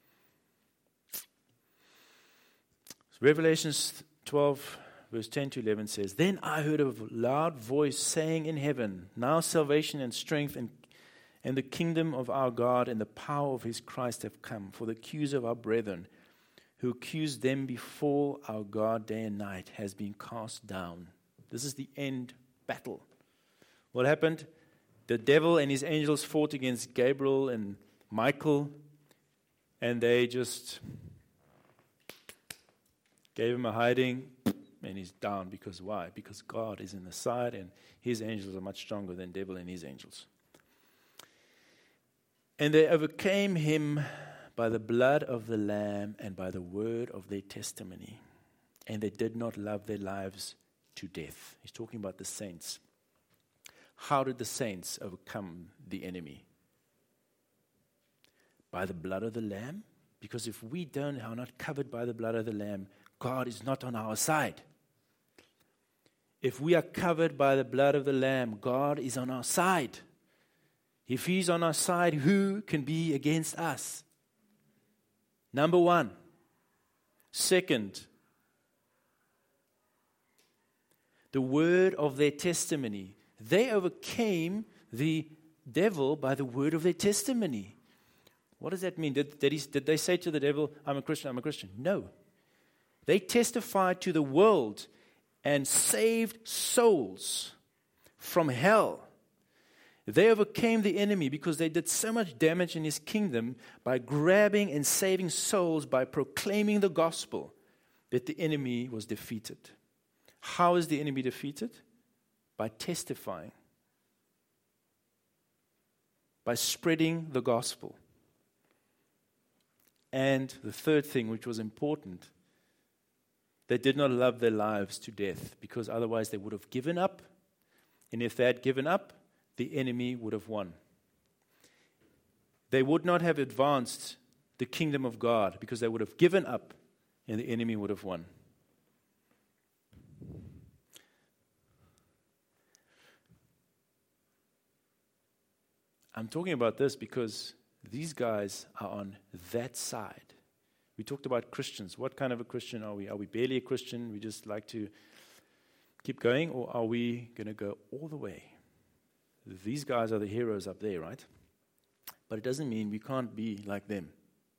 Speaker 1: Revelations twelve, verse ten to eleven says, Then I heard a loud voice saying in heaven, Now salvation and strength and, and the kingdom of our God and the power of his Christ have come. For the accuser of our brethren, who accused them before our God day and night, has been cast down. This is the end battle. What happened? The devil and his angels fought against Gabriel and Michael, and they just gave him a hiding, and he's down. Because why? Because God is in the side, and his angels are much stronger than devil and his angels. And they overcame him by the blood of the Lamb and by the word of their testimony. And they did not love their lives to death. He's talking about the saints. How did the saints overcome the enemy? By the blood of the Lamb? Because if we don't, are not covered by the blood of the Lamb, God is not on our side. If we are covered by the blood of the Lamb, God is on our side. If he's on our side, who can be against us? Number one. Second, the word of their testimony. They overcame the devil by the word of their testimony. What does that mean? Did, did, he, did they say to the devil, I'm a Christian, I'm a Christian? No. They testified to the world and saved souls from hell. They overcame the enemy because they did so much damage in his kingdom by grabbing and saving souls by proclaiming the gospel that the enemy was defeated. How is the enemy defeated? By testifying. By spreading the gospel. And the third thing, which was important, they did not love their lives to death because otherwise they would have given up. And if they had given up, the enemy would have won. They would not have advanced the kingdom of God because they would have given up and the enemy would have won. I'm talking about this because these guys are on that side. We talked about Christians. What kind of a Christian are we? Are we barely a Christian? We just like to keep going? Or are we going to go all the way? These guys are the heroes up there, right? But it doesn't mean we can't be like them.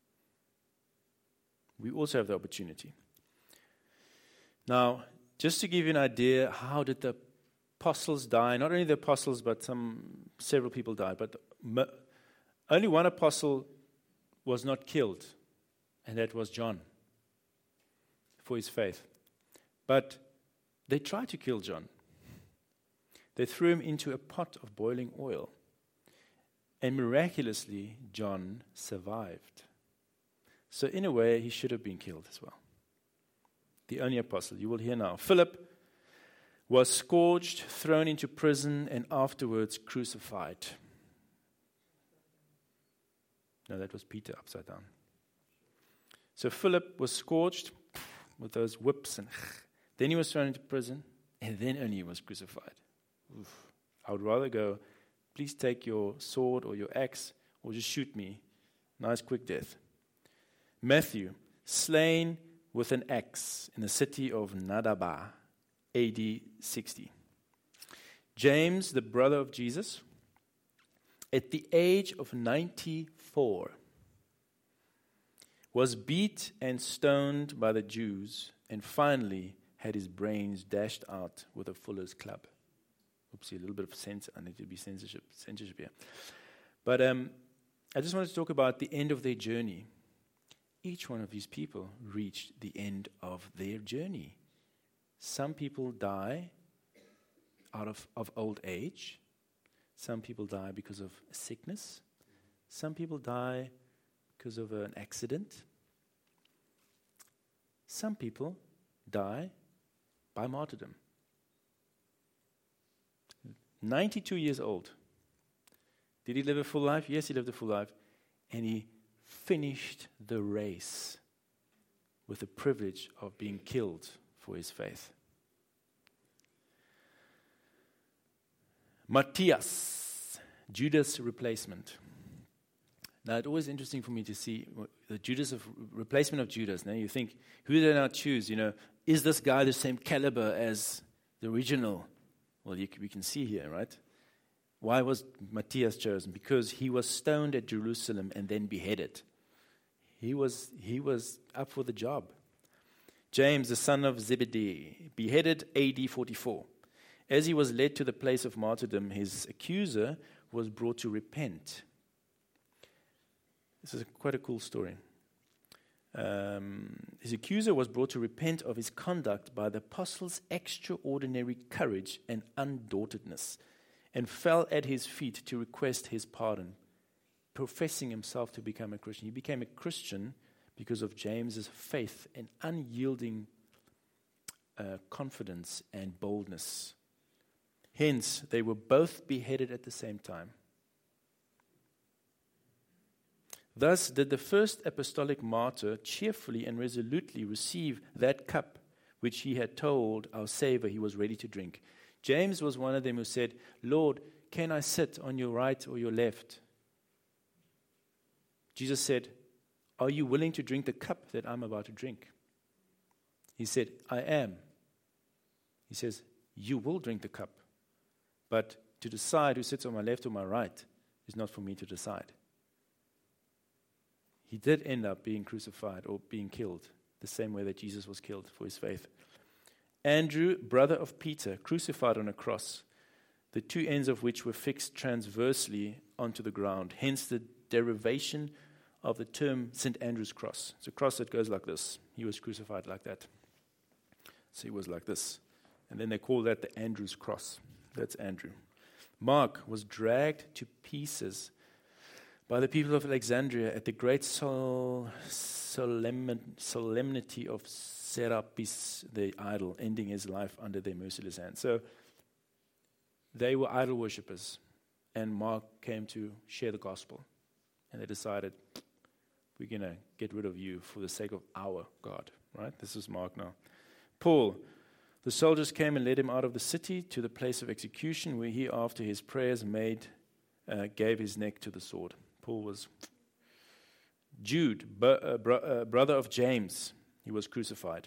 Speaker 1: We also have the opportunity. Now, just to give you an idea, how did the apostles die. Not only the apostles, but some several people died. But mo- only one apostle was not killed, and that was John, for his faith. But they tried to kill John. They threw him into a pot of boiling oil, and miraculously, John survived. So in a way, he should have been killed as well. The only apostle. You will hear now. Philip was scourged, thrown into prison, and afterwards crucified. No, that was Peter upside down. So Philip was scourged with those whips, and then he was thrown into prison, and then only he was crucified. Oof. I would rather go, please take your sword or your axe, or just shoot me. Nice quick death. Matthew, slain with an axe in the city of Nadabah, A D sixty. James, the brother of Jesus, at the age of ninety-four, was beat and stoned by the Jews, and finally had his brains dashed out with a fuller's club. Oopsie, a little bit of sense. I need to be censorship, censorship here. But um, I just wanted to talk about the end of their journey. Each one of these people reached the end of their journey. Some people die out of, of old age. Some people die because of sickness. Some people die because of an accident. Some people die by martyrdom. ninety-two years old. Did he live a full life? Yes, he lived a full life. And he finished the race with the privilege of being killed for his faith. Matthias, Judas' replacement. Now, it's always interesting for me to see the Judas of replacement of Judas. Now, you think, who did they now choose? You know, is this guy the same caliber as the original? Well, you, we can see here, right? Why was Matthias chosen? Because he was stoned at Jerusalem and then beheaded. He was he was up for the job. James, the son of Zebedee, beheaded A D forty-four. As he was led to the place of martyrdom, his accuser was brought to repent. This is a, quite a cool story. Um, his accuser was brought to repent of his conduct by the apostles' extraordinary courage and undauntedness, and fell at his feet to request his pardon, professing himself to become a Christian. He became a Christian because of James's faith and unyielding uh, confidence and boldness. Hence, they were both beheaded at the same time. Thus did the first apostolic martyr cheerfully and resolutely receive that cup which he had told our Savior he was ready to drink. James was one of them who said, Lord, can I sit on your right or your left? Jesus said, are you willing to drink the cup that I'm about to drink? He said, I am. He says, you will drink the cup. But to decide who sits on my left or my right is not for me to decide. He did end up being crucified or being killed, the same way that Jesus was killed for his faith. Andrew, brother of Peter, crucified on a cross, the two ends of which were fixed transversely onto the ground. Hence the derivation of the term Saint Andrew's cross. It's a cross that goes like this. He was crucified like that. So he was like this. And then they call that the Andrew's cross. That's Andrew. Mark was dragged to pieces by the people of Alexandria at the great sol- solemn- solemnity of Serapis, the idol, ending his life under their merciless hand. So they were idol worshippers, and Mark came to share the gospel. And they decided, we're going to get rid of you for the sake of our God. Right? This is Mark now. Paul, the soldiers came and led him out of the city to the place of execution, where he, after his prayers, made uh, gave his neck to the sword. Paul was Jude, bro- uh, bro- uh, brother of James. He was crucified.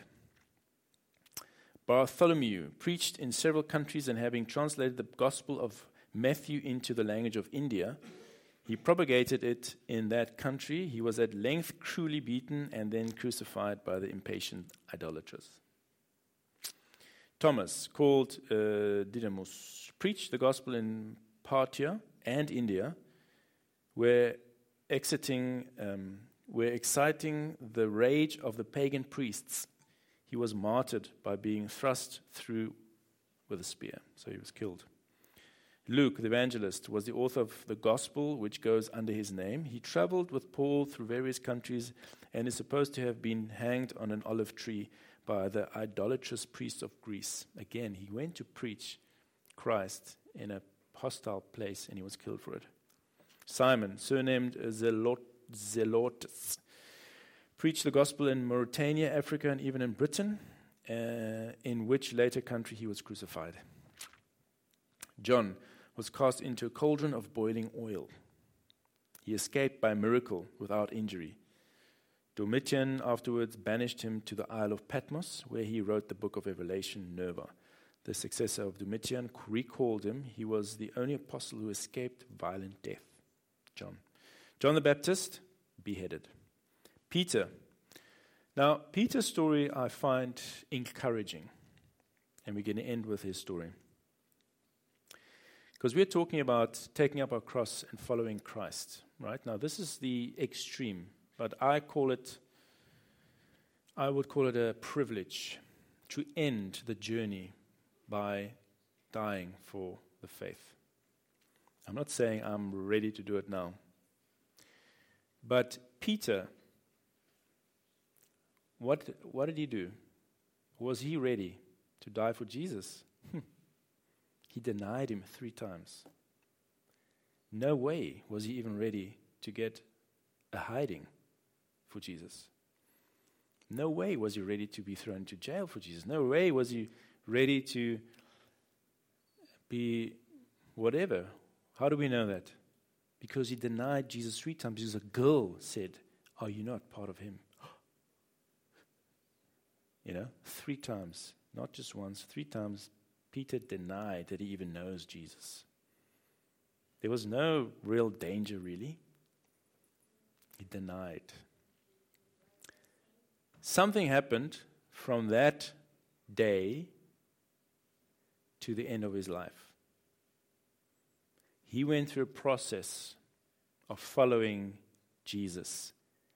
Speaker 1: Bartholomew preached in several countries, and having translated the gospel of Matthew into the language of India, he propagated it in that country. He was at length cruelly beaten and then crucified by the impatient idolaters. Thomas, called uh, Didymus, preached the gospel in Parthia and India, where exiting, um, where exciting the rage of the pagan priests. He was martyred by being thrust through with a spear, so he was killed. Luke, the evangelist, was the author of the gospel, which goes under his name. He traveled with Paul through various countries and is supposed to have been hanged on an olive tree by the idolatrous priests of Greece. Again, he went to preach Christ in a hostile place and he was killed for it. Simon, surnamed Zelot, Zelotes, preached the gospel in Mauritania, Africa, and even in Britain, uh, in which later country he was crucified. John was cast into a cauldron of boiling oil. He escaped by miracle without injury. Domitian afterwards banished him to the Isle of Patmos, where he wrote the book of Revelation, Nerva. The successor of Domitian recalled him. He was the only apostle who escaped violent death. John. John the Baptist, beheaded. Peter. Now, Peter's story I find encouraging. And we're going to end with his story. Because we're talking about taking up our cross and following Christ, right? Now, this is the extreme, but I call it, I would call it a privilege to end the journey by dying for the faith. I'm not saying I'm ready to do it now. But Peter, what, what did he do? Was he ready to die for Jesus? He denied him three times. No way was he even ready to get a hiding for Jesus. No way was he ready to be thrown into jail for Jesus. No way was he ready to be whatever. How do we know that? Because he denied Jesus three times. Because a girl said, "Are you not part of him?" You know, three times. Not just once, three times. Peter denied that he even knows Jesus. There was no real danger, really. He denied. Something happened from that day to the end of his life. He went through a process of following Jesus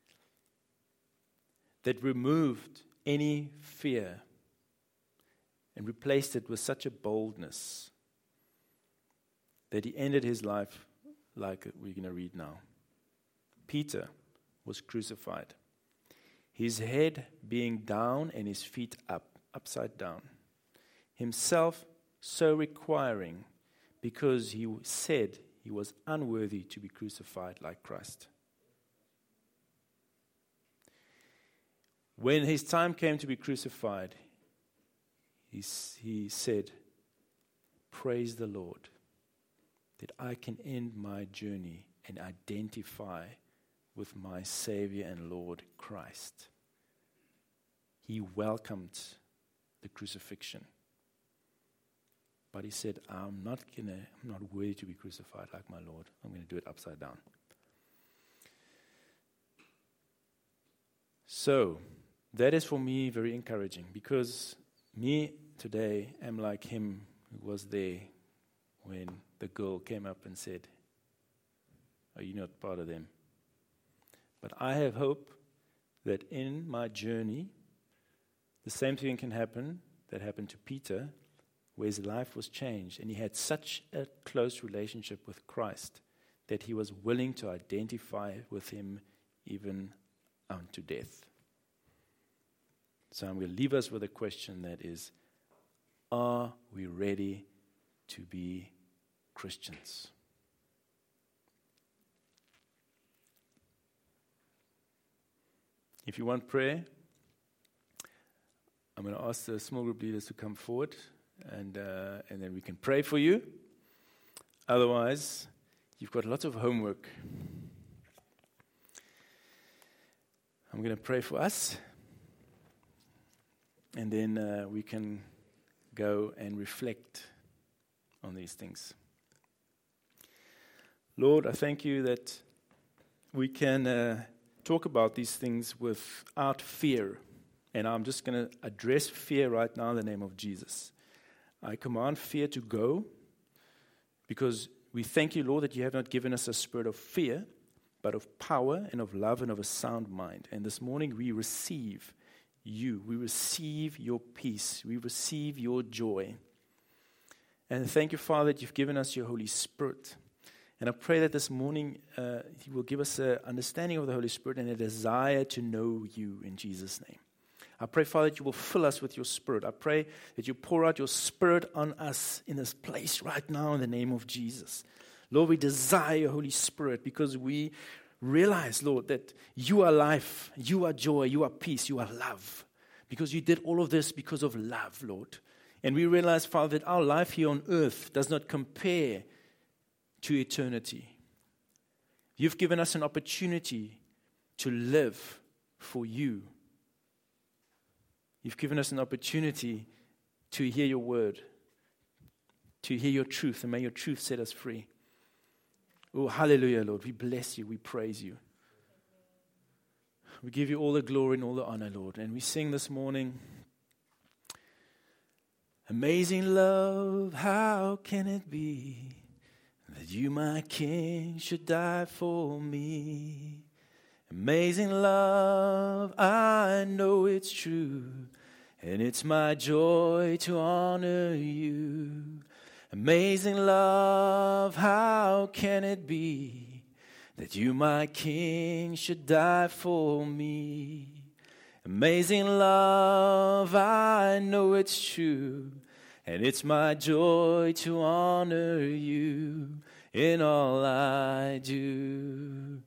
Speaker 1: that removed any fear and replaced it with such a boldness that he ended his life like we're going to read now. Peter was crucified, his head being down and his feet up, upside down, himself so requiring because he said he was unworthy to be crucified like Christ. When his time came to be crucified, He, he said, "Praise the Lord that I can end my journey and identify with my Savior and Lord Christ." He welcomed the crucifixion. But he said, I'm not gonna, I'm not worthy to be crucified like my Lord. I'm going to do it upside down. So, that is for me very encouraging, because me today am like him who was there when the girl came up and said, "Are you not part of them?" But I have hope that in my journey, the same thing can happen that happened to Peter, where his life was changed and he had such a close relationship with Christ that he was willing to identify with him even unto death. So I'm going to leave us with a question that is, are we ready to be Christians? If you want prayer, I'm going to ask the small group leaders to come forward, and uh, and then we can pray for you. Otherwise, you've got lots of homework. I'm going to pray for us, and then uh, we can go and reflect on these things. Lord, I thank you that we can uh, talk about these things without fear. And I'm just going to address fear right now in the name of Jesus. I command fear to go, because we thank you, Lord, that you have not given us a spirit of fear, but of power and of love and of a sound mind. And this morning we receive you. We receive your peace. We receive your joy. And thank you, Father, that you've given us your Holy Spirit. And I pray that this morning uh, you will give us an understanding of the Holy Spirit and a desire to know you in Jesus' name. I pray, Father, that you will fill us with your Spirit. I pray that you pour out your Spirit on us in this place right now in the name of Jesus. Lord, we desire your Holy Spirit because we realize, Lord, that you are life, you are joy, you are peace, you are love. Because you did all of this because of love, Lord. And we realize, Father, that our life here on earth does not compare to eternity. You've given us an opportunity to live for you. You've given us an opportunity to hear your word, to hear your truth, and may your truth set us free. Oh, hallelujah, Lord. We bless you. We praise you. We give you all the glory and all the honor, Lord. And we sing this morning, amazing love, how can it be that you, my King, should die for me? Amazing love, I know it's true, and it's my joy to honor you. Amazing love, how can it be that you, my King, should die for me? Amazing love, I know it's true, and it's my joy to honor you in all I do.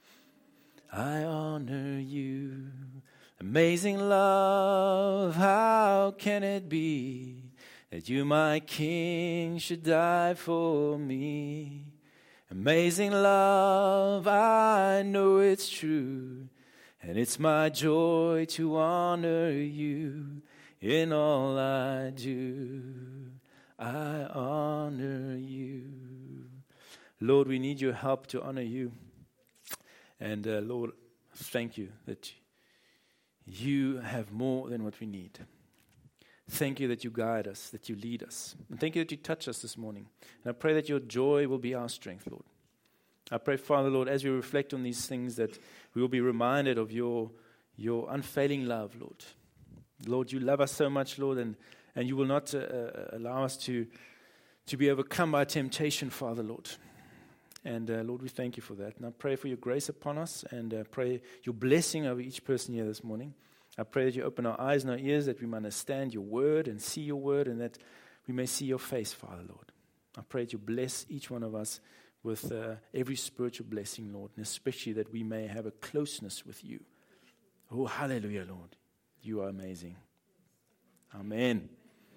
Speaker 1: I honor you. Amazing love, how can it be that you, my King, should die for me? Amazing love, I know it's true, and it's my joy to honor you in all I do. I honor you. Lord, we need your help to honor you. And uh, Lord, thank you that you have more than what we need. Thank you that you guide us, that you lead us. And thank you that you touch us this morning. And I pray that your joy will be our strength, Lord. I pray, Father, Lord, as we reflect on these things, that we will be reminded of your, your unfailing love, Lord. Lord, you love us so much, Lord, and, and you will not uh, uh, allow us to, to be overcome by temptation, Father, Lord. And uh, Lord, we thank you for that. And I pray for your grace upon us, and uh, pray your blessing over each person here this morning. I pray that you open our eyes and our ears, that we may understand your word and see your word, and that we may see your face, Father, Lord. I pray that you bless each one of us with uh, every spiritual blessing, Lord, and especially that we may have a closeness with you. Oh, hallelujah, Lord. You are amazing. Amen.